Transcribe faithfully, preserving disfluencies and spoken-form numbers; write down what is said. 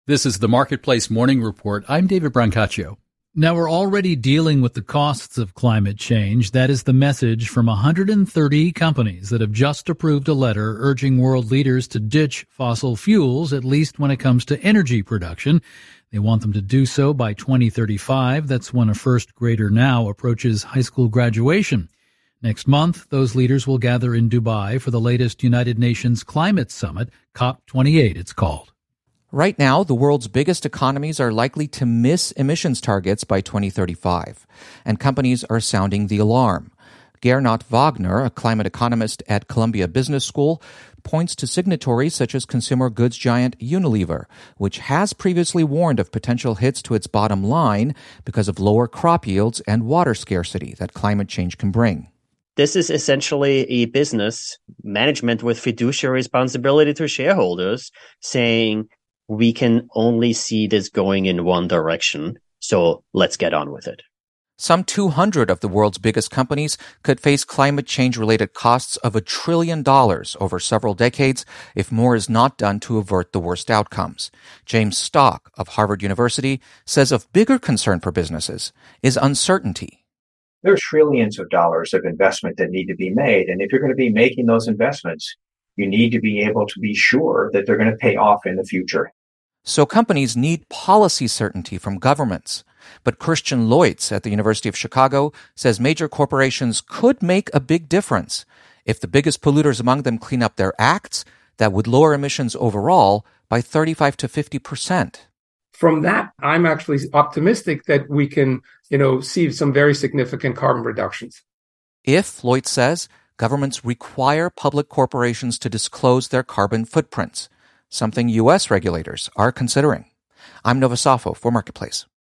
This is the Marketplace Morning Report. I'm David Brancaccio. Now, we're already dealing with the costs of climate change. That is the message from one hundred thirty companies that have just approved a letter urging world leaders to ditch fossil fuels, at least when it comes to energy production. They want them to do so by twenty thirty-five. That's when a first grader now approaches high school graduation. Next month, those leaders will gather in Dubai for the latest United Nations Climate Summit, COP twenty-eight it's called. Right now, the world's biggest economies are likely to miss emissions targets by twenty thirty-five, and companies are sounding the alarm. Gernot Wagner, a climate economist at Columbia Business School, points to signatories such as consumer goods giant Unilever, which has previously warned of potential hits to its bottom line because of lower crop yields and water scarcity that climate change can bring. This is essentially a business management with fiduciary responsibility to shareholders saying, we can only see this going in one direction, so let's get on with it. Some two hundred of the world's biggest companies could face climate change-related costs of a trillion dollars over several decades if more is not done to avert the worst outcomes. James Stock of Harvard University says of bigger concern for businesses is uncertainty. There are trillions of dollars of investment that need to be made, and if you're going to be making those investments, you need to be able to be sure that they're going to pay off in the future. So companies need policy certainty from governments. But Christian Leutz at the University of Chicago says major corporations could make a big difference. If the biggest polluters among them clean up their acts, that would lower emissions overall by thirty-five to fifty percent. From that, I'm actually optimistic that we can, you know, see some very significant carbon reductions. If, Leutz says, governments require public corporations to disclose their carbon footprints, something U S regulators are considering. I'm Nova Safo for Marketplace.